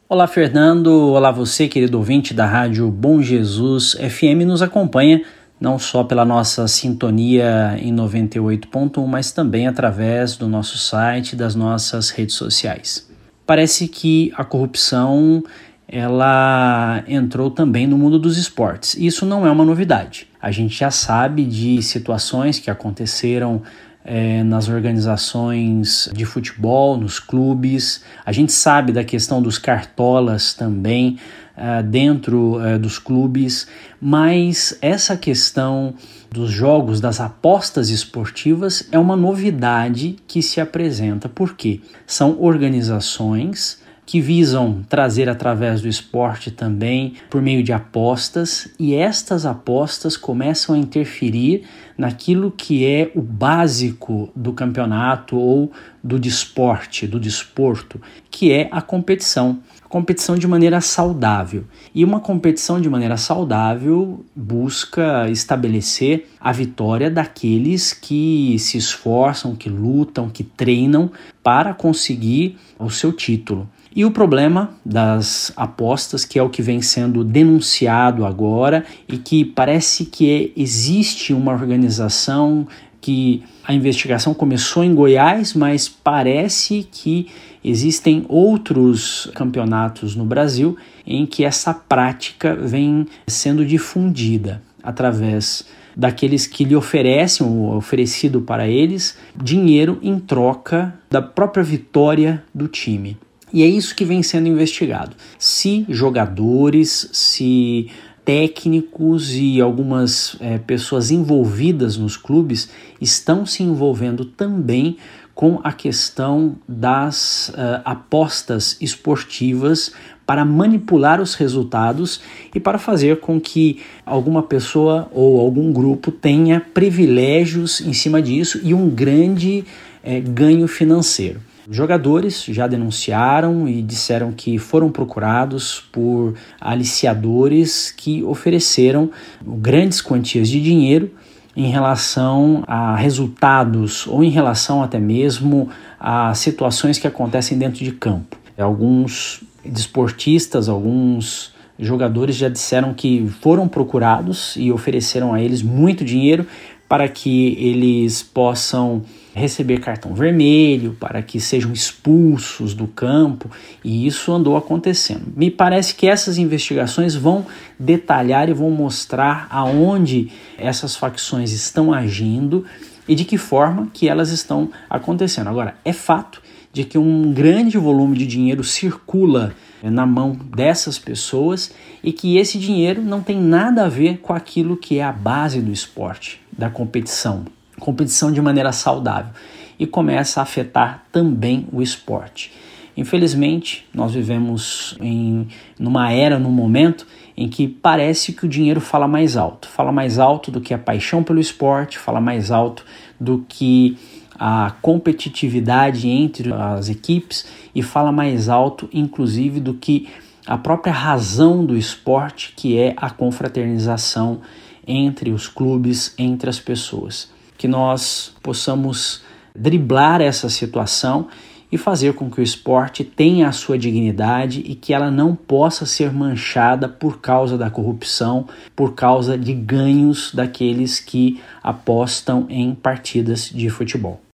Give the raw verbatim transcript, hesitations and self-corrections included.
Olá, Fernando. Olá, você, querido ouvinte da Rádio Bom Jesus F M, nos acompanha não só pela nossa sintonia em noventa e oito ponto um, mas também através do nosso site e das nossas redes sociais. Parece que a corrupção ela entrou também no mundo dos esportes. Isso não é uma novidade. A gente já sabe de situações que aconteceram É, nas organizações de futebol, nos clubes. A gente sabe da questão dos cartolas também uh, dentro uh, dos clubes, mas essa questão dos jogos, das apostas esportivas é uma novidade que se apresenta. Por quê? São organizações que visam trazer através do esporte também por meio de apostas, e estas apostas começam a interferir naquilo que é o básico do campeonato ou do desporte, do desporto, que é a competição. A competição de maneira saudável. E uma competição de maneira saudável busca estabelecer a vitória daqueles que se esforçam, que lutam, que treinam para conseguir o seu título. E o problema das apostas, que é o que vem sendo denunciado agora e que parece que existe uma organização que a investigação começou em Goiás, mas parece que existem outros campeonatos no Brasil em que essa prática vem sendo difundida através daqueles que lhe oferecem, ou oferecido para eles, dinheiro em troca da própria vitória do time. E é isso que vem sendo investigado. Se jogadores, se técnicos e algumas é, pessoas envolvidas nos clubes estão se envolvendo também com a questão das uh, apostas esportivas para manipular os resultados e para fazer com que alguma pessoa ou algum grupo tenha privilégios em cima disso e um grande é, ganho financeiro. Jogadores já denunciaram e disseram que foram procurados por aliciadores que ofereceram grandes quantias de dinheiro em relação a resultados ou em relação até mesmo a situações que acontecem dentro de campo. Alguns desportistas, alguns jogadores já disseram que foram procurados e ofereceram a eles muito dinheiro para que eles possam receber cartão vermelho, para que sejam expulsos do campo, e isso andou acontecendo. Me parece que essas investigações vão detalhar e vão mostrar aonde essas facções estão agindo e de que forma que elas estão acontecendo. Agora, é fato de que um grande volume de dinheiro circula na mão dessas pessoas e que esse dinheiro não tem nada a ver com aquilo que é a base do esporte, da competição, competição de maneira saudável, e começa a afetar também o esporte. Infelizmente, nós vivemos em numa era, num momento em que parece que o dinheiro fala mais alto, fala mais alto do que a paixão pelo esporte, fala mais alto do que a competitividade entre as equipes e fala mais alto, inclusive, do que a própria razão do esporte, que é a confraternização entre os clubes, entre as pessoas. Que nós possamos driblar essa situação e fazer com que o esporte tenha a sua dignidade e que ela não possa ser manchada por causa da corrupção, por causa de ganhos daqueles que apostam em partidas de futebol.